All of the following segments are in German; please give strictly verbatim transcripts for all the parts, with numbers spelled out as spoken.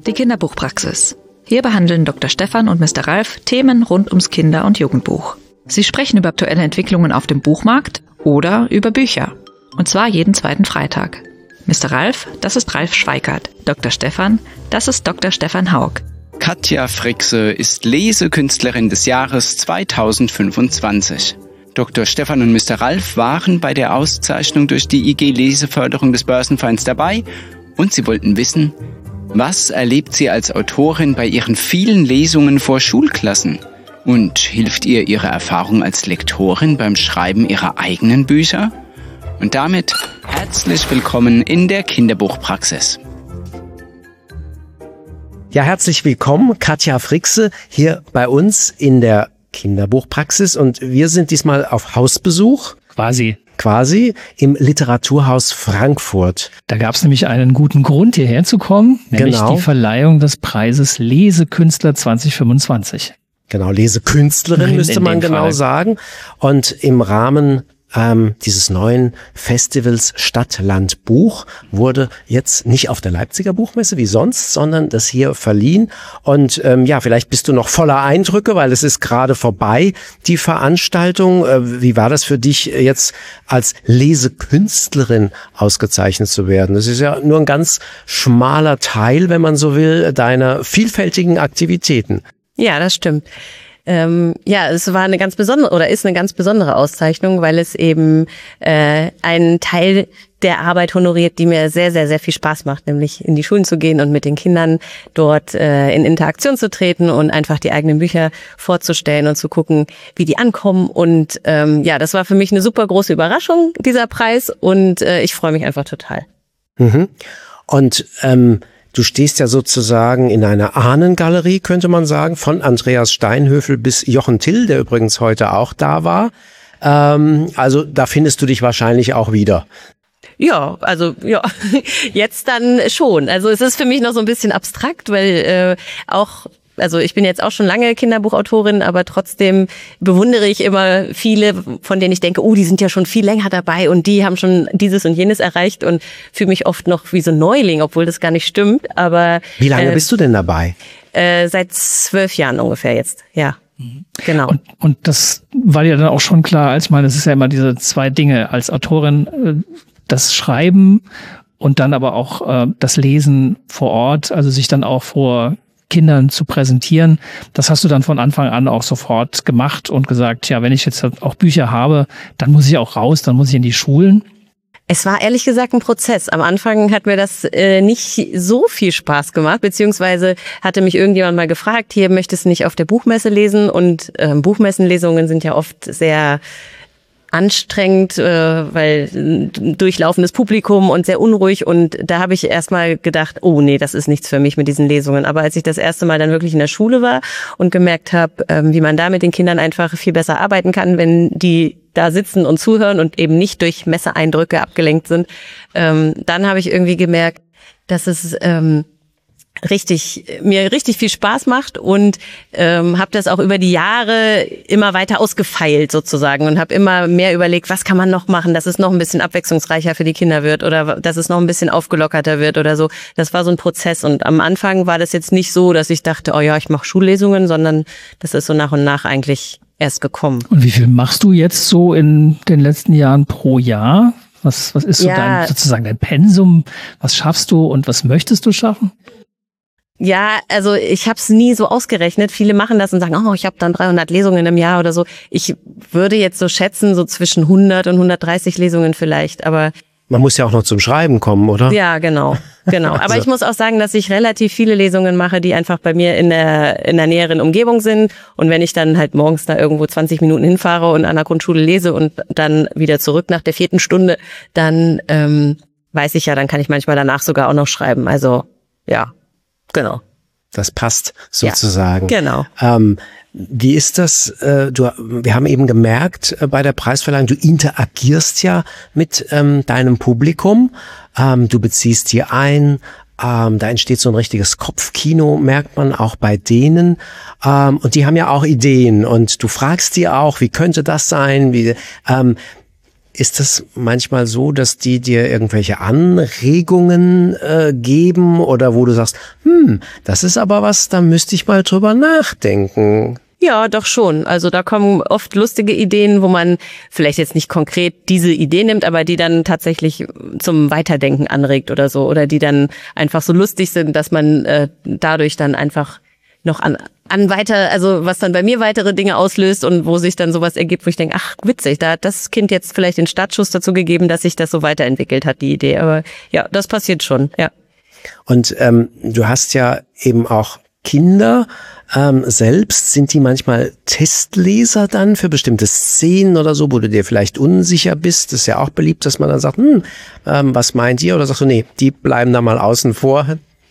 Die Kinderbuchpraxis. Hier behandeln Doktor Stefan und Mister Ralf Themen rund ums Kinder- und Jugendbuch. Sie sprechen über aktuelle Entwicklungen auf dem Buchmarkt oder über Bücher. Und zwar jeden zweiten Freitag. Mister Ralf, das ist Ralf Schweikart. Doktor Stefan, das ist Doktor Stefan Haug. Katja Frickse ist Lesekünstlerin des Jahres zweitausendfünfundzwanzig. Doktor Stefan und Mister Ralf waren bei der Auszeichnung durch die I G Leseförderung des Börsenvereins dabei und sie wollten wissen, was erlebt sie als Autorin bei ihren vielen Lesungen vor Schulklassen? Und hilft ihr ihre Erfahrung als Lektorin beim Schreiben ihrer eigenen Bücher? Und damit herzlich willkommen in der Kinderbuchpraxis. Ja, herzlich willkommen, Katja Frickse, hier bei uns in der Kinderbuchpraxis. Und wir sind diesmal auf Hausbesuch. Quasi. Quasi im Literaturhaus Frankfurt. Da gab es nämlich einen guten Grund, hierher zu kommen, nämlich genau. die Verleihung des Preises Lesekünstler zwanzig fünfundzwanzig. Genau, Lesekünstlerin in, müsste in man genau Fall. sagen. Und im Rahmen ähm, dieses neuen Festivals Stadt, Land, Buch wurde jetzt nicht auf der Leipziger Buchmesse wie sonst, sondern das hier verliehen. Und ähm, ja, vielleicht bist du noch voller Eindrücke, weil es ist gerade vorbei, die Veranstaltung. Äh, wie war das für dich jetzt als Lesekünstlerin ausgezeichnet zu werden? Das ist ja nur ein ganz schmaler Teil, wenn man so will, deiner vielfältigen Aktivitäten. Ja, das stimmt. Ähm, ja, es war eine ganz besondere oder ist eine ganz besondere Auszeichnung, weil es eben äh, einen Teil der Arbeit honoriert, die mir sehr, sehr, sehr viel Spaß macht, nämlich in die Schulen zu gehen und mit den Kindern dort äh, in Interaktion zu treten und einfach die eigenen Bücher vorzustellen und zu gucken, wie die ankommen. Und ähm, ja, das war für mich eine super große Überraschung, dieser Preis, und äh, ich freue mich einfach total. Mhm. Und ähm du stehst ja sozusagen in einer Ahnengalerie, könnte man sagen, von Andreas Steinhöfel bis Jochen Till, der übrigens heute auch da war. Ähm, also da findest du dich wahrscheinlich auch wieder. Ja, also ja, jetzt dann schon. Also es ist für mich noch so ein bisschen abstrakt, weil äh, auch Also ich bin jetzt auch schon lange Kinderbuchautorin, aber trotzdem bewundere ich immer viele, von denen ich denke, oh, die sind ja schon viel länger dabei und die haben schon dieses und jenes erreicht, und fühle mich oft noch wie so ein Neuling, obwohl das gar nicht stimmt. Aber wie lange äh, bist du denn dabei? Äh, seit zwölf Jahren ungefähr jetzt, ja. Genau. Und, und das war dir dann auch schon klar, als ich meine, es ist ja immer diese zwei Dinge als Autorin, das Schreiben und dann aber auch äh, das Lesen vor Ort, also sich dann auch vor Kindern zu präsentieren. Das hast du dann von Anfang an auch sofort gemacht und gesagt, ja, wenn ich jetzt auch Bücher habe, dann muss ich auch raus, dann muss ich in die Schulen. Es war ehrlich gesagt ein Prozess. Am Anfang hat mir das äh, nicht so viel Spaß gemacht, beziehungsweise hatte mich irgendjemand mal gefragt, hier, möchtest du nicht auf der Buchmesse lesen? Und äh, Buchmessenlesungen sind ja oft sehr anstrengend, äh, weil durchlaufendes Publikum und sehr unruhig, und da habe ich erstmal gedacht, oh nee, das ist nichts für mich mit diesen Lesungen. Aber als ich das erste Mal dann wirklich in der Schule war und gemerkt habe, ähm, wie man da mit den Kindern einfach viel besser arbeiten kann, wenn die da sitzen und zuhören und eben nicht durch Messeeindrücke abgelenkt sind, ähm, dann habe ich irgendwie gemerkt, dass es ähm, richtig mir richtig viel Spaß macht, und ähm, habe das auch über die Jahre immer weiter ausgefeilt sozusagen und habe immer mehr überlegt, was kann man noch machen, dass es noch ein bisschen abwechslungsreicher für die Kinder wird oder dass es noch ein bisschen aufgelockerter wird oder so. Das war so ein Prozess, und am Anfang war das jetzt nicht so, dass ich dachte, oh ja, ich mache Schullesungen, sondern das ist so nach und nach eigentlich erst gekommen. Und wie viel machst du jetzt so in den letzten Jahren pro Jahr? Was, was ist so ja. dein, sozusagen dein Pensum? Was schaffst du und was möchtest du schaffen? Ja, also ich habe es nie so ausgerechnet. Viele machen das und sagen, oh, ich habe dann dreihundert Lesungen im Jahr oder so. Ich würde jetzt so schätzen, so zwischen hundert und hundertdreißig Lesungen vielleicht, aber man muss ja auch noch zum Schreiben kommen, oder? Ja, genau, genau. Aber also. ich muss auch sagen, dass ich relativ viele Lesungen mache, die einfach bei mir in der in der näheren Umgebung sind. Und wenn ich dann halt morgens da irgendwo zwanzig Minuten hinfahre und an der Grundschule lese und dann wieder zurück nach der vierten Stunde, dann ähm, weiß ich ja, dann kann ich manchmal danach sogar auch noch schreiben. Also ja, genau. Das passt sozusagen. Ja, genau. Ähm, wie ist das? Äh, du, wir haben eben gemerkt äh, bei der Preisverleihung, du interagierst ja mit ähm, deinem Publikum. Ähm, du beziehst hier ein. Ähm, da entsteht so ein richtiges Kopfkino, merkt man auch bei denen. Ähm, und die haben ja auch Ideen. Und du fragst die auch, wie könnte das sein? Wie, ähm, ist es manchmal so, dass die dir irgendwelche Anregungen äh, geben oder wo du sagst, hm, das ist aber was, da müsste ich mal drüber nachdenken? Ja, doch schon. Also da kommen oft lustige Ideen, wo man vielleicht jetzt nicht konkret diese Idee nimmt, aber die dann tatsächlich zum Weiterdenken anregt oder so. Oder die dann einfach so lustig sind, dass man äh, dadurch dann einfach noch an, an weiter, also was dann bei mir weitere Dinge auslöst und wo sich dann sowas ergibt, wo ich denke, ach witzig, da hat das Kind jetzt vielleicht den Startschuss dazu gegeben, dass sich das so weiterentwickelt hat, die Idee. Aber ja, das passiert schon, ja. Und ähm, du hast ja eben auch Kinder ähm, selbst, sind die manchmal Testleser dann für bestimmte Szenen oder so, wo du dir vielleicht unsicher bist? Das ist ja auch beliebt, dass man dann sagt, hm, ähm, was meint ihr? Oder sagst du, nee, die bleiben da mal außen vor?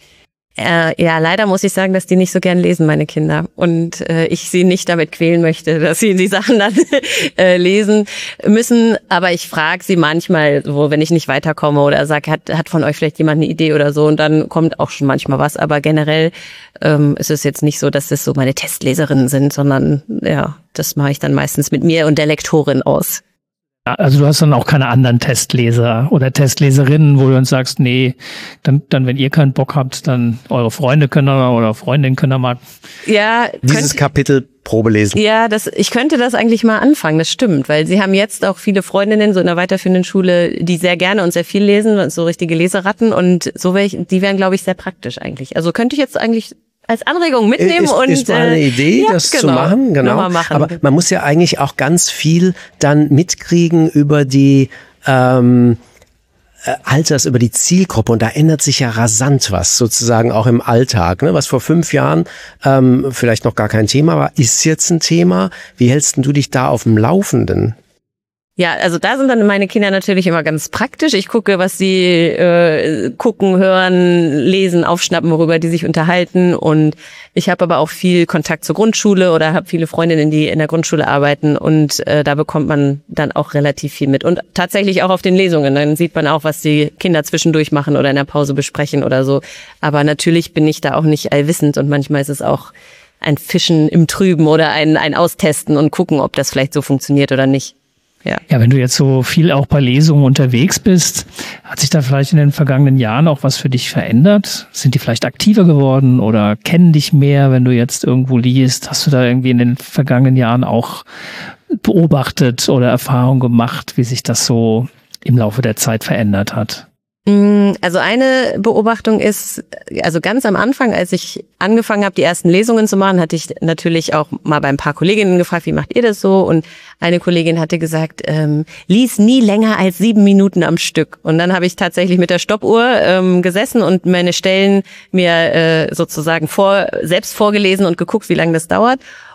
Äh, ja, leider muss ich sagen, dass die nicht so gern lesen, meine Kinder. Und äh, ich sie nicht damit quälen möchte, dass sie die Sachen dann äh, lesen müssen. Aber ich frage sie manchmal, so, wenn ich nicht weiterkomme oder sage, hat, hat von euch vielleicht jemand eine Idee oder so. Und dann kommt auch schon manchmal was. Aber generell ähm, ist es jetzt nicht so, dass das so meine Testleserinnen sind, sondern ja, das mache ich dann meistens mit mir und der Lektorin aus. Also du hast dann auch keine anderen Testleser oder Testleserinnen, wo du uns sagst, nee, dann, dann wenn ihr keinen Bock habt, dann eure Freunde können da oder Freundinnen können da mal. Ja, dieses könnt, Kapitel Probe lesen. Ja, das, ich könnte das eigentlich mal anfangen, das stimmt, weil sie haben jetzt auch viele Freundinnen so in der weiterführenden Schule, die sehr gerne und sehr viel lesen, so richtige Leseratten und so welche, die wären, glaube ich, sehr praktisch eigentlich. Also könnte ich jetzt eigentlich als Anregung mitnehmen ist, und ist mal eine Idee, ja, das genau, zu machen, genau. machen. Aber man muss ja eigentlich auch ganz viel dann mitkriegen über die ähm, äh, Alters, über die Zielgruppe und da ändert sich ja rasant was sozusagen auch im Alltag, ne? Was vor fünf Jahren ähm, vielleicht noch gar kein Thema war, ist jetzt ein Thema. Wie hältst denn du dich da auf dem Laufenden? Ja, also da sind dann meine Kinder natürlich immer ganz praktisch. Ich gucke, was sie äh, gucken, hören, lesen, aufschnappen, worüber die sich unterhalten. Und ich habe aber auch viel Kontakt zur Grundschule oder habe viele Freundinnen, die in der Grundschule arbeiten. Und äh, da bekommt man dann auch relativ viel mit. Und tatsächlich auch auf den Lesungen. Dann sieht man auch, was die Kinder zwischendurch machen oder in der Pause besprechen oder so. Aber natürlich bin ich da auch nicht allwissend. Und manchmal ist es auch ein Fischen im Trüben oder ein, ein Austesten und gucken, ob das vielleicht so funktioniert oder nicht. Ja. Ja, wenn du jetzt so viel auch bei Lesungen unterwegs bist, hat sich da vielleicht in den vergangenen Jahren auch was für dich verändert? Sind die vielleicht aktiver geworden oder kennen dich mehr, wenn du jetzt irgendwo liest? Hast du da irgendwie in den vergangenen Jahren auch beobachtet oder Erfahrung gemacht, wie sich das so im Laufe der Zeit verändert hat? Also eine Beobachtung ist, also ganz am Anfang, als ich angefangen habe, die ersten Lesungen zu machen, hatte ich natürlich auch mal bei ein paar Kolleginnen gefragt, wie macht ihr das so? Und eine Kollegin hatte gesagt, ähm, lies nie länger als sieben Minuten am Stück. Und dann habe ich tatsächlich mit der Stoppuhr ähm, gesessen und meine Stellen mir äh, sozusagen vor, selbst vorgelesen und geguckt, wie lange das dauert.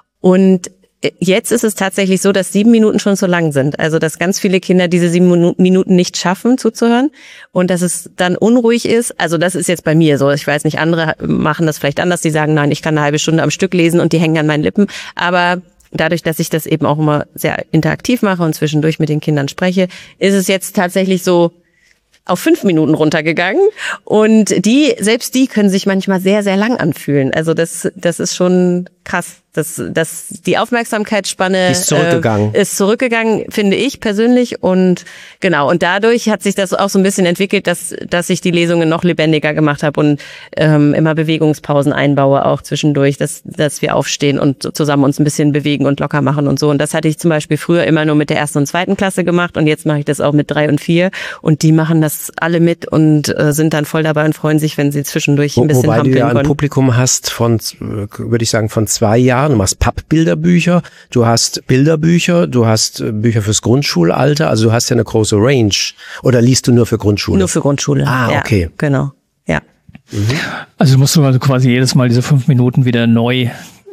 Und jetzt ist es tatsächlich so, dass sieben Minuten schon zu lang sind. Also, dass ganz viele Kinder diese sieben Minuten nicht schaffen, zuzuhören. Und dass es dann unruhig ist. Also, das ist jetzt bei mir so. Ich weiß nicht, andere machen das vielleicht anders. Die sagen, nein, ich kann eine halbe Stunde am Stück lesen und die hängen an meinen Lippen. Aber dadurch, dass ich das eben auch immer sehr interaktiv mache und zwischendurch mit den Kindern spreche, ist es jetzt tatsächlich so auf fünf Minuten runtergegangen. Und die, selbst die können sich manchmal sehr, sehr lang anfühlen. Also, das, das ist schon krass. Das, das, die Aufmerksamkeitsspanne ist zurückgegangen. Äh, ist zurückgegangen, finde ich persönlich. Und genau, und dadurch hat sich das auch so ein bisschen entwickelt, dass, dass ich die Lesungen noch lebendiger gemacht habe und ähm, immer Bewegungspausen einbaue, auch zwischendurch, dass, dass wir aufstehen und zusammen uns ein bisschen bewegen und locker machen und so. Und das hatte ich zum Beispiel früher immer nur mit der ersten und zweiten Klasse gemacht und jetzt mache ich das auch mit drei und vier. Und die machen das alle mit und äh, sind dann voll dabei und freuen sich, wenn sie zwischendurch ein bisschen Wobei hampeln du ja ein können. Publikum hast von, würde ich sagen, von zwei Jahren. Du machst Pappbilderbücher, du hast Bilderbücher, du hast Bücher fürs Grundschulalter, also du hast ja eine große Range. Oder liest du nur für Grundschule? Nur für Grundschule. Ah, ja, okay. Genau, ja. Mhm. Also musst du also quasi jedes Mal diese fünf Minuten wieder neu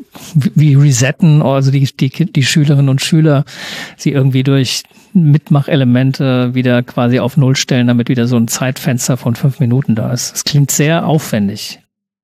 wie resetten, also die, die, die Schülerinnen und Schüler sie irgendwie durch Mitmachelemente wieder quasi auf Null stellen, damit wieder so ein Zeitfenster von fünf Minuten da ist. Das klingt sehr aufwendig.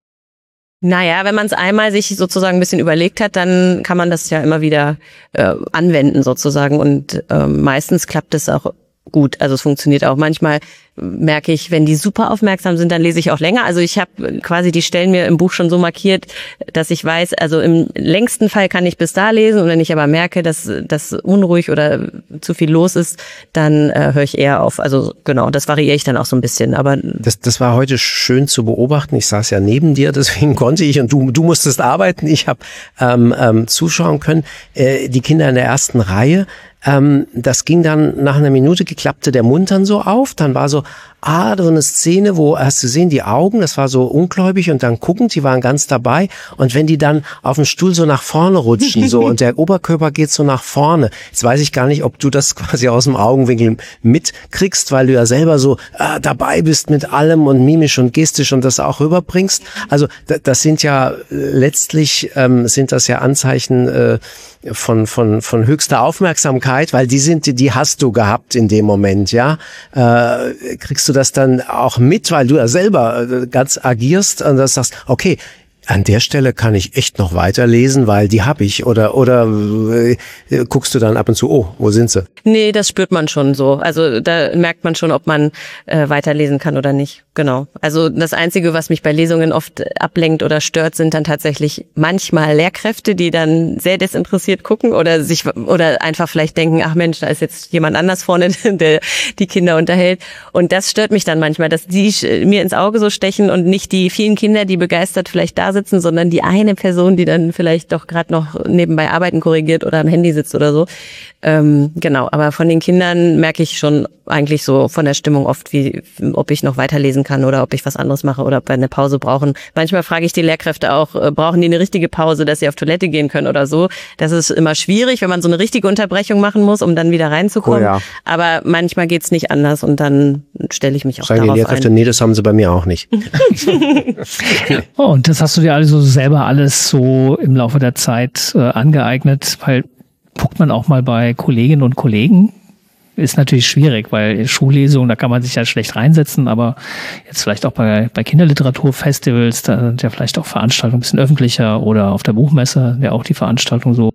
Naja, wenn man es einmal sich sozusagen ein bisschen überlegt hat, dann kann man das ja immer wieder äh, anwenden sozusagen und äh, meistens klappt es auch gut. Also es funktioniert auch. Manchmal merke ich, wenn die super aufmerksam sind, dann lese ich auch länger. Also ich habe quasi die Stellen mir im Buch schon so markiert, dass ich weiß, also im längsten Fall kann ich bis da lesen und wenn ich aber merke, dass das unruhig oder zu viel los ist, dann äh, höre ich eher auf. Also genau, das variiere ich dann auch so ein bisschen. Aber das, das war heute schön zu beobachten. Ich saß ja neben dir, deswegen konnte ich und du, du musstest arbeiten. Ich habe ähm, ähm, zuschauen können. Äh, die Kinder in der ersten Reihe, Ähm, das ging dann nach einer Minute, geklappte der Mund dann so auf, dann war so, ah, so eine Szene, wo, hast du gesehen, die Augen, das war so ungläubig und dann guckend, die waren ganz dabei und wenn die dann auf dem Stuhl so nach vorne rutschen, so und der Oberkörper geht so nach vorne, jetzt weiß ich gar nicht, ob du das quasi aus dem Augenwinkel mitkriegst, weil du ja selber so ah, dabei bist mit allem und mimisch und gestisch und das auch rüberbringst, also das sind ja letztlich, ähm, sind das ja Anzeichen äh, von von von höchster Aufmerksamkeit, weil die sind die hast du gehabt in dem Moment, ja. Äh, kriegst du das dann auch mit, weil du ja selber äh, ganz agierst und das sagst, okay, an der Stelle kann ich echt noch weiterlesen, weil die habe ich. Oder oder äh, guckst du dann ab und zu, oh, wo sind sie? Nee, das spürt man schon so. Also da merkt man schon, ob man äh, weiterlesen kann oder nicht. Genau. Also das Einzige, was mich bei Lesungen oft ablenkt oder stört, sind dann tatsächlich manchmal Lehrkräfte, die dann sehr desinteressiert gucken oder sich oder einfach vielleicht denken, ach Mensch, da ist jetzt jemand anders vorne, der die Kinder unterhält. Und das stört mich dann manchmal, dass die mir ins Auge so stechen und nicht die vielen Kinder, die begeistert vielleicht da sitzen, sondern die eine Person, die dann vielleicht doch gerade noch nebenbei Arbeiten korrigiert oder am Handy sitzt oder so. Ähm, genau, aber von den Kindern merke ich schon eigentlich so von der Stimmung oft, wie ob ich noch weiterlesen kann oder ob ich was anderes mache oder ob wir eine Pause brauchen. Manchmal frage ich die Lehrkräfte auch, äh, brauchen die eine richtige Pause, dass sie auf Toilette gehen können oder so. Das ist immer schwierig, wenn man so eine richtige Unterbrechung machen muss, um dann wieder reinzukommen. Oh ja. Aber manchmal geht's nicht anders und dann stelle ich mich auch Sagen darauf die Lehrkräfte, ein. Nee, das haben sie bei mir auch nicht. Oh, und das hast du dir also selber alles so im Laufe der Zeit äh, angeeignet, weil guckt man auch mal bei Kolleginnen und Kollegen, ist natürlich schwierig, weil Schullesungen, da kann man sich ja schlecht reinsetzen, aber jetzt vielleicht auch bei, bei Kinderliteraturfestivals, da sind ja vielleicht auch Veranstaltungen ein bisschen öffentlicher oder auf der Buchmesse, ja auch die Veranstaltung so.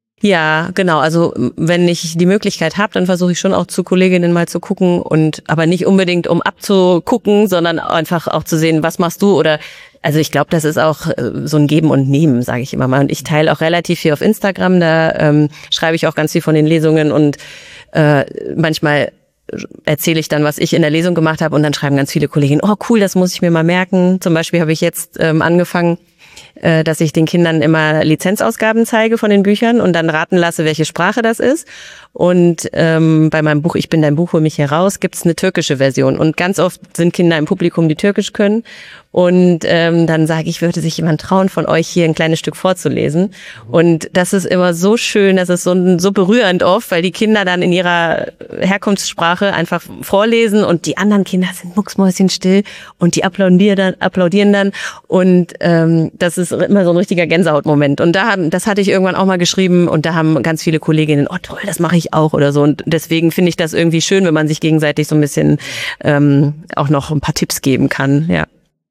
Ja, genau. Also wenn ich die Möglichkeit habe, dann versuche ich schon auch zu Kolleginnen mal zu gucken und aber nicht unbedingt um abzugucken, sondern einfach auch zu sehen, was machst du oder also ich glaube, das ist auch so ein Geben und Nehmen, sage ich immer mal. Und ich teile auch relativ viel auf Instagram, da ähm, schreibe ich auch ganz viel von den Lesungen und äh, manchmal erzähle ich dann, was ich in der Lesung gemacht habe und dann schreiben ganz viele Kolleginnen, oh cool, das muss ich mir mal merken. Zum Beispiel habe ich jetzt ähm, angefangen, äh, dass ich den Kindern immer Lizenzausgaben zeige von den Büchern und dann raten lasse, welche Sprache das ist. Und ähm, bei meinem Buch Ich bin dein Buch, hol mich heraus, gibt's eine türkische Version. Und ganz oft sind Kinder im Publikum, die Türkisch können. Und ähm, dann sage ich, würde sich jemand trauen, von euch hier ein kleines Stück vorzulesen. Und das ist immer so schön, das ist so, so berührend oft, weil die Kinder dann in ihrer Herkunftssprache einfach vorlesen und die anderen Kinder sind mucksmäuschenstill und die applaudieren dann, applaudieren dann. Und ähm, das ist immer so ein richtiger Gänsehautmoment. Und da haben, das hatte ich irgendwann auch mal geschrieben und da haben ganz viele Kolleginnen, oh toll, das mache ich auch oder so. Und deswegen finde ich das irgendwie schön, wenn man sich gegenseitig so ein bisschen ähm, auch noch ein paar Tipps geben kann, ja.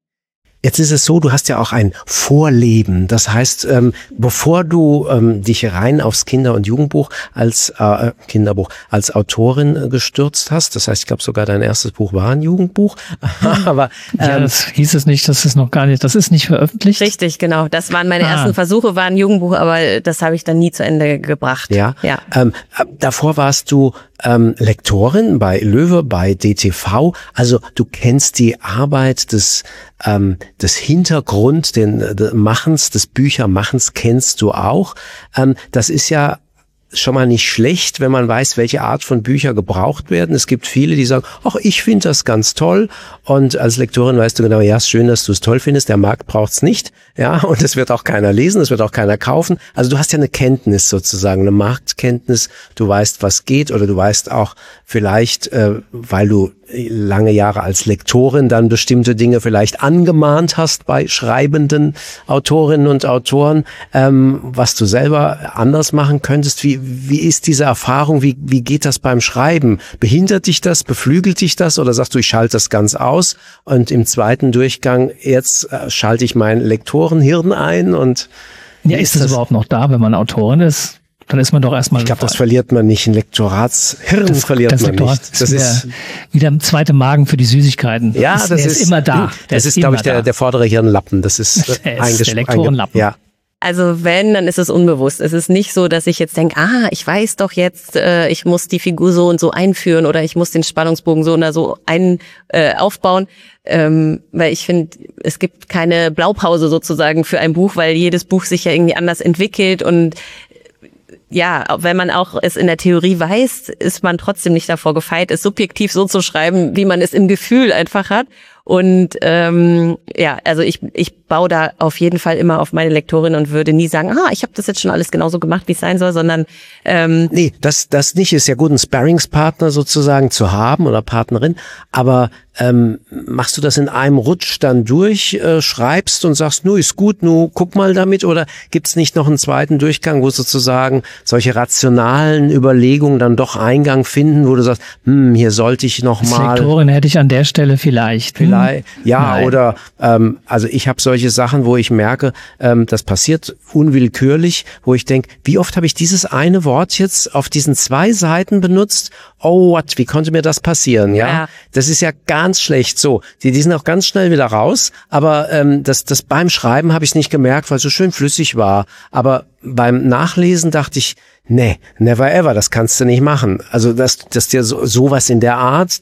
Jetzt ist es so, du hast ja auch ein Vorleben. Das heißt, ähm, bevor du ähm, dich rein aufs Kinder- und Jugendbuch als äh, Kinderbuch als Autorin äh, gestürzt hast, das heißt, ich glaube sogar dein erstes Buch war ein Jugendbuch. Aber ähm, ja, das hieß es nicht, das ist noch gar nicht, das ist nicht veröffentlicht. Richtig, genau. Das waren meine ah. ersten Versuche, war ein Jugendbuch, aber das habe ich dann nie zu Ende gebracht. Ja. ja. Ähm, davor warst du ähm, Lektorin bei Löwe, bei D T V. Also du kennst die Arbeit des ähm, des Hintergrund, den des Machens, des Büchermachens kennst du auch. Ähm, das ist ja schon mal nicht schlecht, wenn man weiß, welche Art von Bücher gebraucht werden. Es gibt viele, die sagen, ach, ich finde das ganz toll. Und als Lektorin weißt du genau, ja, ist schön, dass du es toll findest. Der Markt braucht's nicht. Ja, und es wird auch keiner lesen, es wird auch keiner kaufen. Also du hast ja eine Kenntnis sozusagen, eine Marktkenntnis. Du weißt, was geht, oder du weißt auch vielleicht, äh, weil du lange Jahre als Lektorin dann bestimmte Dinge vielleicht angemahnt hast bei schreibenden Autorinnen und Autoren, ähm, was du selber anders machen könntest. Wie, wie ist diese Erfahrung? Wie, wie geht das beim Schreiben? Behindert dich das? Beflügelt dich das? Oder sagst du, ich schalte das ganz aus und im zweiten Durchgang jetzt äh, schalte ich mein Lektorenhirn ein und ja, ist das, das überhaupt noch da, wenn man Autorin ist? dann ist man doch erstmal. Ich glaube, das verliert man nicht. Ein Lektoratshirn das, verliert das man Lektorat nicht. Das ist wieder ein zweiter Magen für die Süßigkeiten. Ja, das, das ist, ist immer da. Das ist, glaube ich, der, der vordere Hirnlappen. Das ist, der, ist der Lektorenlappen. Ja. Also wenn, dann ist es unbewusst. Es ist nicht so, dass ich jetzt denke, ah, ich weiß doch jetzt, äh, ich muss die Figur so und so einführen oder ich muss den Spannungsbogen so oder so ein äh, aufbauen. Ähm, weil ich finde, es gibt keine Blaupause sozusagen für ein Buch, weil jedes Buch sich ja irgendwie anders entwickelt und ja, wenn man auch es in der Theorie weiß, ist man trotzdem nicht davor gefeit, es subjektiv so zu schreiben, wie man es im Gefühl einfach hat. Und ähm, ja, also ich ich baue da auf jeden Fall immer auf meine Lektorin und würde nie sagen, ah, ich habe das jetzt schon alles genauso gemacht, wie es sein soll, sondern ähm, nee, das das nicht ist ja gut, einen Sparringspartner sozusagen zu haben oder Partnerin, aber ähm, machst du das in einem Rutsch dann durch, äh, schreibst und sagst, nu ist gut, nu guck mal damit, oder gibt's nicht noch einen zweiten Durchgang, wo sozusagen solche rationalen Überlegungen dann doch Eingang finden, wo du sagst, hm, hier sollte ich noch Als mal Lektorin hätte ich an der Stelle vielleicht vielleicht ja, Nein. oder ähm, also ich habe solche Sachen, wo ich merke, ähm, das passiert unwillkürlich, wo ich denke, wie oft habe ich dieses eine Wort jetzt auf diesen zwei Seiten benutzt? Oh, what, wie konnte mir das passieren? Ja, Ja. das ist ja ganz schlecht. So, die, die sind auch ganz schnell wieder raus, aber ähm, das, das beim Schreiben habe ich nicht gemerkt, weil es so schön flüssig war. Aber beim Nachlesen dachte ich, nee, never ever, das kannst du nicht machen. Also das, das dir so sowas in der Art.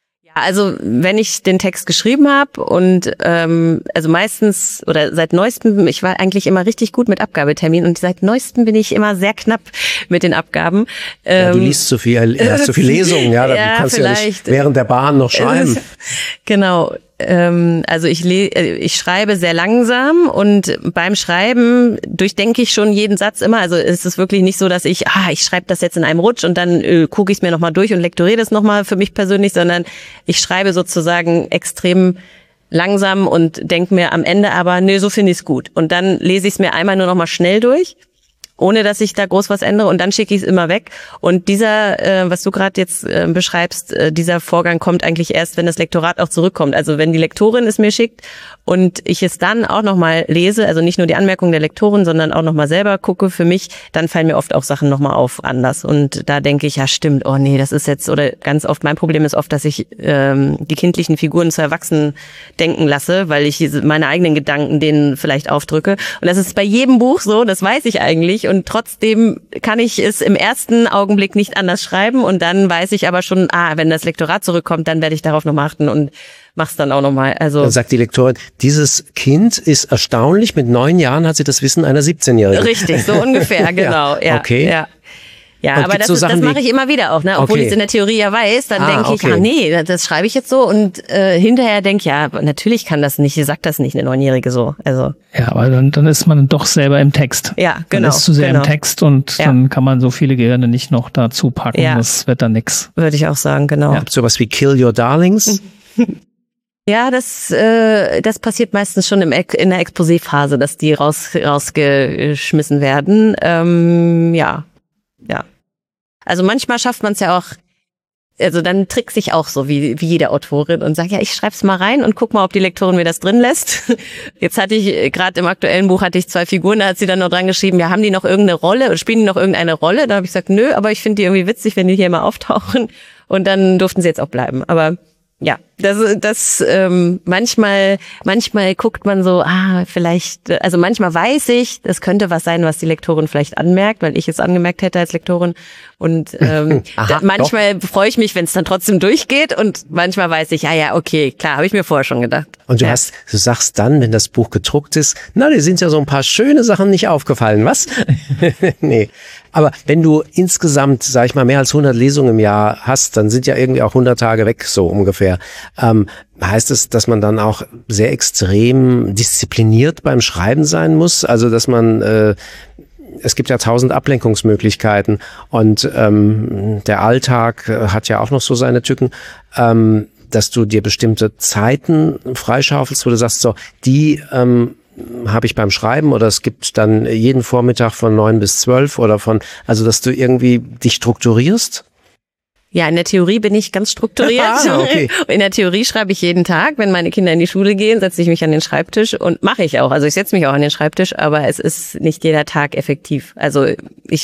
Also wenn ich den Text geschrieben habe und ähm, also meistens oder seit neuestem, ich war eigentlich immer richtig gut mit Abgabetermin und seit neuestem bin ich immer sehr knapp mit den Abgaben. Ja, du Ähm, liest so viel, hast so viel Lesungen, ja, ja, du kannst vielleicht. ja nicht während der Bahn noch schreiben. Genau. Ähm, also ich, le ich schreibe sehr langsam und beim Schreiben durchdenke ich schon jeden Satz immer. Also es ist wirklich nicht so, dass ich, ah, ich schreibe das jetzt in einem Rutsch und dann äh, gucke ich es mir nochmal durch und lektoriere das nochmal für mich persönlich, sondern ich schreibe sozusagen extrem langsam und denke mir am Ende aber, nö, so finde ich es gut. Und dann lese ich es mir einmal nur nochmal schnell durch, ohne dass ich da groß was ändere, und dann schicke ich es immer weg. Und dieser, äh, was du gerade jetzt äh, beschreibst, äh, dieser Vorgang kommt eigentlich erst, wenn das Lektorat auch zurückkommt. Also wenn die Lektorin es mir schickt und ich es dann auch nochmal lese, also nicht nur die Anmerkungen der Lektorin, sondern auch nochmal selber gucke für mich, dann fallen mir oft auch Sachen nochmal auf anders. Und da denke ich, ja stimmt, oh nee, das ist jetzt, oder ganz oft, mein Problem ist oft, dass ich ähm, die kindlichen Figuren zu Erwachsenen denken lasse, weil ich meine eigenen Gedanken denen vielleicht aufdrücke. Und das ist bei jedem Buch so, das weiß ich eigentlich. Und trotzdem kann ich es im ersten Augenblick nicht anders schreiben. Und dann weiß ich aber schon, ah, wenn das Lektorat zurückkommt, dann werde ich darauf nochmal achten und mach's dann auch nochmal. Also Dann sagt die Lektorin, dieses Kind ist erstaunlich, mit neun Jahren hat sie das Wissen einer siebzehnjährigen. richtig, so ungefähr, genau. Ja, okay. Ja. Ja, Und aber das, so ist, das Sachen mache wie- ich immer wieder auch, ne? Obwohl Okay. ich es in der Theorie ja weiß, dann Ah, denke ich, okay. ah nee, das, das schreibe ich jetzt so, und äh, hinterher denke ich, ja, natürlich kann das nicht, sagt das nicht eine Neunjährige so. Also Ja, aber dann, dann ist man doch selber im Text. ja, genau. Man ist zu sehr genau. im Text und Ja. dann kann man so viele Gehirne nicht noch dazu packen. Ja. Das wird dann nix. Würde ich auch sagen, genau. Ja. Gibt sowas wie Kill Your Darlings? Ja, das äh, das passiert meistens schon im Ex in der Exposé-Phase, dass die raus rausgeschmissen werden. Ähm, ja, ja. Also manchmal schafft man es ja auch. Also dann trickse ich auch so wie wie jede Autorin und sage, ja, ich schreib's mal rein und guck mal, ob die Lektorin mir das drin lässt. Jetzt hatte ich gerade im aktuellen Buch hatte ich zwei Figuren, da hat sie dann noch dran geschrieben, ja, haben die noch irgendeine Rolle oder spielen die noch irgendeine Rolle? Da habe ich gesagt, nö, aber ich finde die irgendwie witzig, wenn die hier mal auftauchen. Und dann durften sie jetzt auch bleiben. Aber ja, das, das ähm, manchmal, manchmal guckt man so, ah, vielleicht, also manchmal weiß ich, das könnte was sein, was die Lektorin vielleicht anmerkt, weil ich es angemerkt hätte als Lektorin. Und ähm, Aha, da, manchmal freue ich mich, wenn es dann trotzdem durchgeht, und manchmal weiß ich, ja, ja, okay, klar, habe ich mir vorher schon gedacht. Und du ja. hast, du sagst dann, wenn das Buch gedruckt ist, na, dir sind ja so ein paar schöne Sachen nicht aufgefallen, was? Nee. Aber wenn du insgesamt, sag ich mal, mehr als hundert Lesungen im Jahr hast, dann sind ja irgendwie auch hundert Tage weg, so ungefähr. Ähm, heißt es, dass man dann auch sehr extrem diszipliniert beim Schreiben sein muss? Also, dass man, äh, es gibt ja tausend Ablenkungsmöglichkeiten, und ähm, der Alltag äh, hat ja auch noch so seine Tücken. Ähm, dass du dir bestimmte Zeiten freischaufelst, wo du sagst, so, die ähm, habe ich beim Schreiben, oder es gibt dann jeden Vormittag von neun bis zwölf, oder von, also dass du irgendwie dich strukturierst? Ja, in der Theorie bin ich ganz strukturiert. Ah, okay. In der Theorie schreibe ich jeden Tag. Wenn meine Kinder in die Schule gehen, setze ich mich an den Schreibtisch, und mache ich auch. Also ich setze mich auch an den Schreibtisch, aber es ist nicht jeder Tag effektiv. Also ich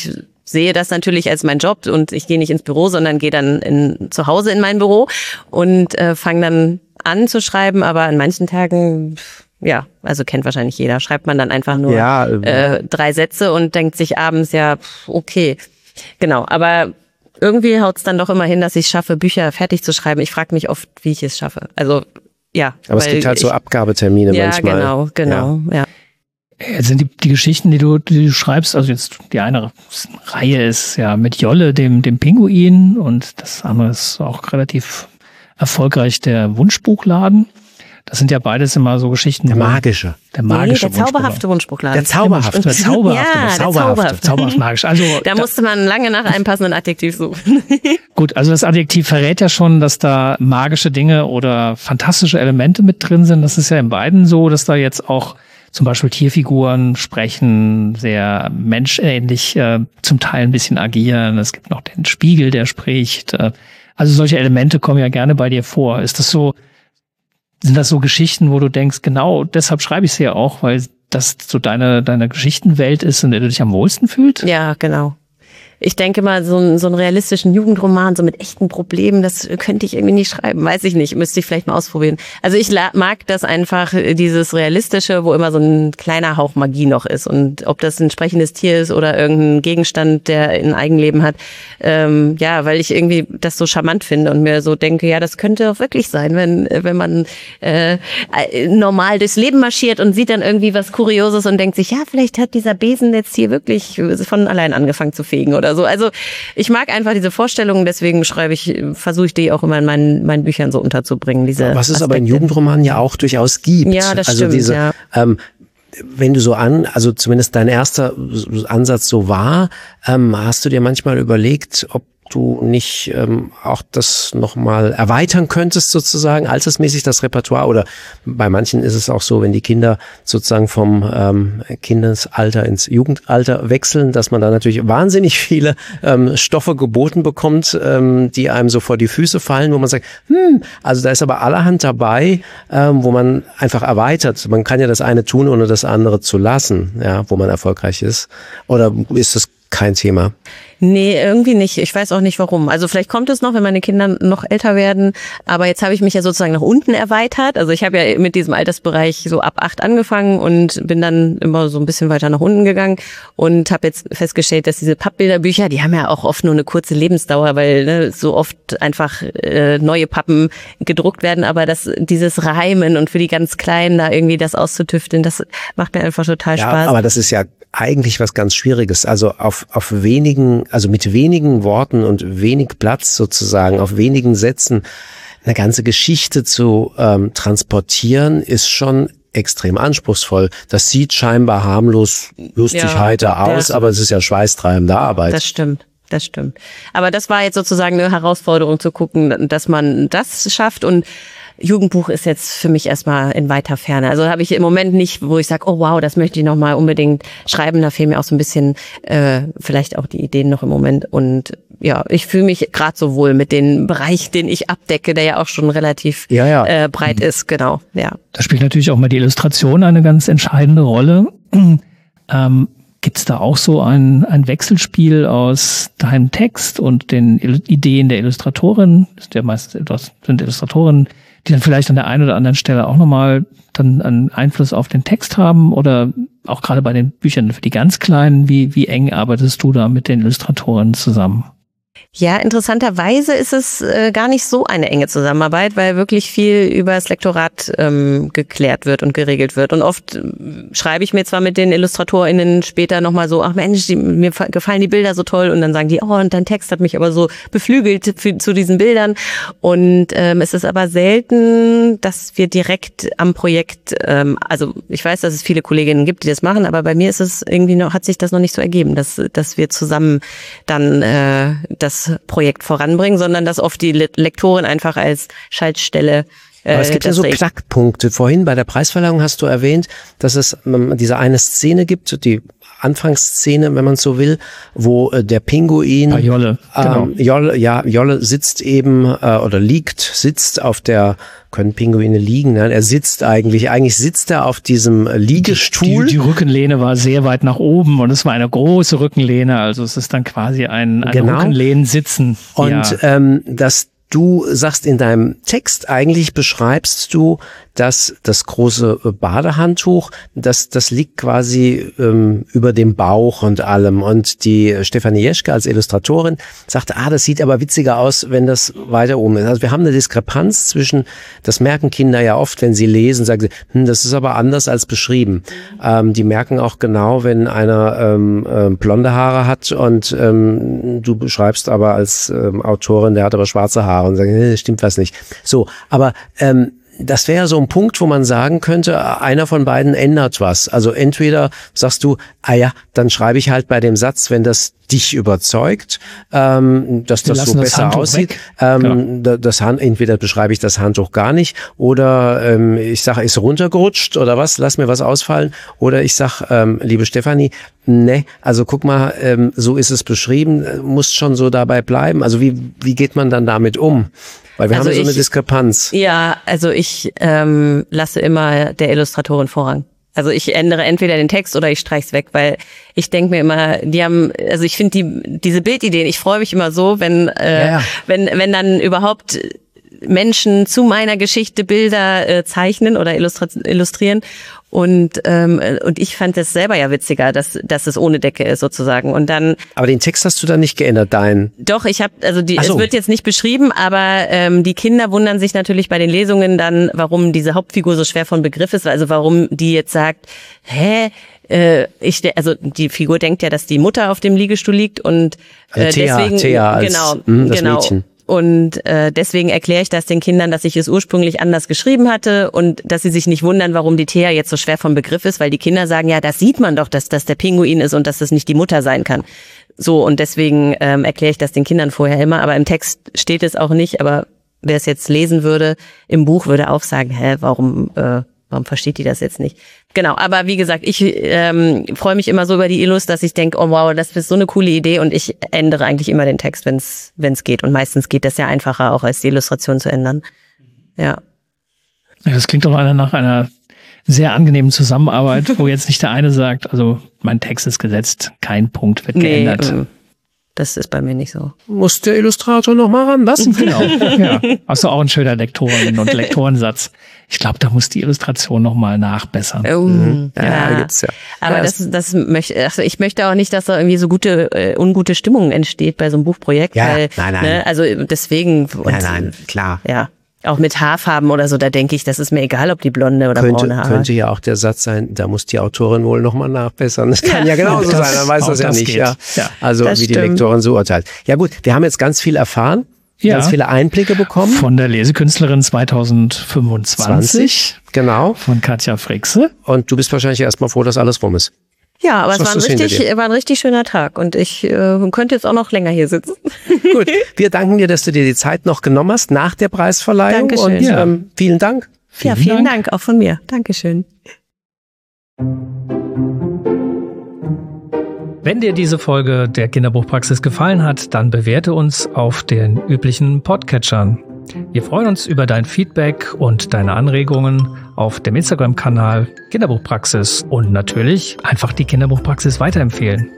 sehe das natürlich als mein Job und ich gehe nicht ins Büro, sondern gehe dann in, zu Hause in mein Büro und äh, fange dann an zu schreiben, aber an manchen Tagen, ja, also kennt wahrscheinlich jeder, schreibt man dann einfach nur ja, äh, drei Sätze und denkt sich abends, ja, okay, genau, aber irgendwie haut es dann doch immer hin, dass ich es schaffe, Bücher fertig zu schreiben. Ich frage mich oft, wie ich es schaffe. Also, ja. Aber es gibt halt ich, so Abgabetermine ja, manchmal. Genau, genau, ja. ja. Jetzt sind die, die Geschichten, die du, die du schreibst, also jetzt die eine Reihe ist ja mit Jolle, dem, dem Pinguin, und das andere ist auch relativ erfolgreich, der Wunschbuchladen. Das sind ja beides immer so Geschichten. Der magische. Der magische nee, der zauberhafte Wunschbuchladen. Der zauberhafte. Der zauberhafte. Ja, der zauberhafte. zauberhafte. Zauberhaft magisch. Also, da, da musste man lange nach einem passenden Adjektiv suchen. Gut, also das Adjektiv verrät ja schon, dass da magische Dinge oder fantastische Elemente mit drin sind. Das ist ja in beiden so, dass da jetzt auch zum Beispiel Tierfiguren sprechen, sehr menschähnlich, äh, zum Teil ein bisschen agieren. Es gibt noch den Spiegel, der spricht. Äh, also solche Elemente kommen ja gerne bei dir vor. Ist das so, sind das so Geschichten, wo du denkst, genau deshalb schreibe ich sie ja auch, weil das so deine, deine Geschichtenwelt ist, in der du dich am wohlsten fühlst? Ja, genau. Ich denke mal, so, ein, so einen realistischen Jugendroman, so mit echten Problemen, das könnte ich irgendwie nicht schreiben. Weiß ich nicht, müsste ich vielleicht mal ausprobieren. Also ich mag das einfach, dieses Realistische, wo immer so ein kleiner Hauch Magie noch ist. Und ob das ein sprechendes Tier ist oder irgendein Gegenstand, der ein Eigenleben hat. Ähm, ja, weil ich irgendwie das so charmant finde und mir so denke, ja, das könnte auch wirklich sein, wenn wenn man äh, normal durchs Leben marschiert und sieht dann irgendwie was Kurioses und denkt sich, ja, vielleicht hat dieser Besen jetzt hier wirklich von allein angefangen zu fegen oder so. Also ich mag einfach diese Vorstellungen, deswegen schreibe ich, versuche ich die auch immer in meinen, meinen Büchern so unterzubringen. Diese Was es Aspekte. aber in Jugendromanen ja auch durchaus gibt. Ja, das also stimmt. Diese, ja. ähm, wenn du so an, also zumindest dein erster Ansatz so war, ähm, hast du dir manchmal überlegt, ob du nicht ähm, auch das nochmal erweitern könntest sozusagen, altersmäßig das Repertoire, oder bei manchen ist es auch so, wenn die Kinder sozusagen vom ähm, Kindesalter ins Jugendalter wechseln, dass man da natürlich wahnsinnig viele ähm, Stoffe geboten bekommt, ähm, die einem so vor die Füße fallen, wo man sagt, hm, also da ist aber allerhand dabei, ähm, wo man einfach erweitert. Man kann ja das eine tun, ohne das andere zu lassen, ja, wo man erfolgreich ist. Oder ist das kein Thema? Nee, irgendwie nicht. Ich weiß auch nicht warum. Also vielleicht kommt es noch, wenn meine Kinder noch älter werden. Aber jetzt habe ich mich ja sozusagen nach unten erweitert. Also ich habe ja mit diesem Altersbereich so ab acht angefangen und bin dann immer so ein bisschen weiter nach unten gegangen und habe jetzt festgestellt, dass diese Pappbilderbücher, die haben ja auch oft nur eine kurze Lebensdauer, weil ne, so oft einfach äh, neue Pappen gedruckt werden. Aber das, dieses Reimen und für die ganz Kleinen da irgendwie das auszutüfteln, das macht mir einfach total ja, Spaß. Aber das ist ja eigentlich was ganz Schwieriges. Also auf, auf wenigen, also mit wenigen Worten und wenig Platz sozusagen, auf wenigen Sätzen eine ganze Geschichte zu ähm, transportieren, ist schon extrem anspruchsvoll. Das sieht scheinbar harmlos, lustig, ja, heiter aus, aber es ist ja schweißtreibende Arbeit. Das stimmt. Das stimmt. Aber das war jetzt sozusagen eine Herausforderung zu gucken, dass man das schafft, und Jugendbuch ist jetzt für mich erstmal in weiter Ferne. Also habe ich im Moment nicht, wo ich sage, oh wow, das möchte ich nochmal unbedingt schreiben. Da fehlen mir auch so ein bisschen äh, vielleicht auch die Ideen noch im Moment. Und ja, ich fühle mich gerade so wohl mit dem Bereich, den ich abdecke, der ja auch schon relativ ja, ja. Äh, breit ist. Genau, ja. Da spielt natürlich auch mal die Illustration eine ganz entscheidende Rolle. ähm, Gibt es da auch so ein, ein Wechselspiel aus deinem Text und den Ideen der Illustratorin? Das ist ja meistens etwas, sind Illustratorinnen, die dann vielleicht an der einen oder anderen Stelle auch nochmal dann einen Einfluss auf den Text haben, oder auch gerade bei den Büchern für die ganz Kleinen, wie, wie eng arbeitest du da mit den Illustratorinnen zusammen? Ja, interessanterweise ist es äh, gar nicht so eine enge Zusammenarbeit, weil wirklich viel über das Lektorat ähm, geklärt wird und geregelt wird. Und oft äh, schreibe ich mir zwar mit den IllustratorInnen später nochmal so, ach Mensch, die, mir gefallen die Bilder so toll, und dann sagen die, oh, und dein Text hat mich aber so beflügelt für, zu diesen Bildern. Und ähm, es ist aber selten, dass wir direkt am Projekt, ähm, also ich weiß, dass es viele Kolleginnen gibt, die das machen, aber bei mir ist es irgendwie noch, hat sich das noch nicht so ergeben, dass dass wir zusammen dann äh, das Projekt voranbringen, sondern dass oft die Lektorin einfach als Schaltstelle äh, Aber es gibt ja so Knackpunkte. Vorhin bei der Preisverleihung hast du erwähnt, dass es ähm, diese eine Szene gibt, die Anfangsszene, wenn man so will, wo äh, der Pinguin, Bei Jolle, genau. ähm, Jolle, ja, Jolle sitzt eben äh, oder liegt, sitzt auf der, können Pinguine liegen, ne? Er sitzt eigentlich, eigentlich sitzt er auf diesem Liegestuhl. Die, die, die Rückenlehne war sehr weit nach oben und es war eine große Rückenlehne, also es ist dann quasi ein, ein Genau. Rückenlehnen-Sitzen. Und ja. ähm, das Du sagst in deinem Text, eigentlich beschreibst du, dass das große Badehandtuch, das, das liegt quasi ähm, über dem Bauch und allem. Und die Stefanie Jeschke als Illustratorin sagte, ah, das sieht aber witziger aus, wenn das weiter oben ist. Also wir haben eine Diskrepanz zwischen, das merken Kinder ja oft, wenn sie lesen, sagen sie, hm, das ist aber anders als beschrieben. Ähm, die merken auch genau, wenn einer ähm, äh, blonde Haare hat und ähm, du beschreibst aber als ähm, Autorin, der hat aber schwarze Haare. Und sagen, nee, stimmt was nicht. So, aber ähm, das wäre so ein Punkt, wo man sagen könnte, einer von beiden ändert was. Also entweder sagst du, ah ja, dann schreibe ich halt bei dem Satz, wenn das dich überzeugt, ähm, dass Wir das so lassen das besser Handtuch aussieht. weg. Ähm, da- das Hand, entweder beschreibe ich das Handtuch gar nicht oder ähm, ich sage, ist runtergerutscht oder was, lass mir was ausfallen. Oder ich sage, ähm, liebe Stefanie, ne, also guck mal, ähm, so ist es beschrieben, muss schon so dabei bleiben. Also wie, wie geht man dann damit um? Weil wir Also haben so eine ich- Diskrepanz. Ja, also ich ähm, lasse immer der Illustratorin Vorrang. Also ich ändere entweder den Text oder ich streich's weg, weil ich denke mir immer, die haben, also ich finde die diese Bildideen, ich freue mich immer so, wenn äh, Ja, ja. wenn wenn dann überhaupt Menschen zu meiner Geschichte Bilder äh, zeichnen oder illustra- illustrieren und ähm, und ich fand das selber ja witziger, dass dass es ohne Decke ist sozusagen und dann Aber den Text hast du dann nicht geändert, dein. doch, ich habe, also die, Ach so. es wird jetzt nicht beschrieben, aber ähm, die Kinder wundern sich natürlich bei den Lesungen dann, warum diese Hauptfigur so schwer von Begriff ist, also warum die jetzt sagt, hä, äh, ich, de- also die Figur denkt ja, dass die Mutter auf dem Liegestuhl liegt und äh, Also Thea, deswegen, Thea als, genau, mh, das genau. Mädchen. Und äh, deswegen erkläre ich das den Kindern, dass ich es ursprünglich anders geschrieben hatte und dass sie sich nicht wundern, warum die Thea jetzt so schwer vom Begriff ist, weil die Kinder sagen, ja, das sieht man doch, dass das der Pinguin ist und dass das nicht die Mutter sein kann. So, und deswegen ähm, erkläre ich das den Kindern vorher immer, aber im Text steht es auch nicht, aber wer es jetzt lesen würde, im Buch würde auch sagen, hä, warum, äh, warum versteht die das jetzt nicht? Genau, aber wie gesagt, ich ähm, freue mich immer so über die Illus, dass ich denke, oh wow, das ist so eine coole Idee und ich ändere eigentlich immer den Text, wenn es wenn es geht. Und meistens geht das ja einfacher, auch als die Illustration zu ändern. Ja. Ja, das klingt doch einer nach einer sehr angenehmen Zusammenarbeit, wo jetzt nicht der eine sagt, also mein Text ist gesetzt, kein Punkt wird Nee, geändert. ähm, das ist bei mir nicht so. Muss der Illustrator noch mal ranlassen? Genau. Ja. Also auch ein schöner Lektorinnen- und Lektorensatz. Ich glaube, da muss die Illustration noch mal nachbessern. Oh, Ja, gibt's ja. Aber Ja, das, das möchte, also ich möchte auch nicht, dass da irgendwie so gute, äh, ungute Stimmung entsteht bei so einem Buchprojekt. Ja, weil, nein, nein. Ne, also deswegen. Und, Nein, nein, klar. Ja. Auch mit Haarfarben oder so, da denke ich, das ist mir egal, ob die blonde oder Könnte, braune Haare. könnte ja auch der Satz sein, da muss die Autorin wohl noch mal nachbessern. Das kann ja, genauso das- sein, man weiß auch das ja das nicht. geht. Ja. Ja. Also Das wie die stimmt. Lektorin so urteilt. Ja gut, wir haben jetzt ganz viel erfahren, Ja. ganz viele Einblicke bekommen. Von der Lesekünstlerin zweitausendfünfundzwanzig Genau. von Katja Frickse. Und du bist wahrscheinlich erstmal froh, dass alles rum ist. Ja, aber es So war hast ein, du's hinter richtig, war ein richtig schöner Tag und ich äh, könnte jetzt auch noch länger hier sitzen. Gut, wir danken dir, dass du dir die Zeit noch genommen hast nach der Preisverleihung. Dankeschön. Und Ja. ähm, vielen Dank. Ja, vielen Dank auch von mir. Dankeschön. Wenn dir diese Folge der Kinderbuchpraxis gefallen hat, dann bewerte uns auf den üblichen Podcatchern. Wir freuen uns über dein Feedback und deine Anregungen auf dem Instagram-Kanal Kinderbuchpraxis und natürlich einfach die Kinderbuchpraxis weiterempfehlen.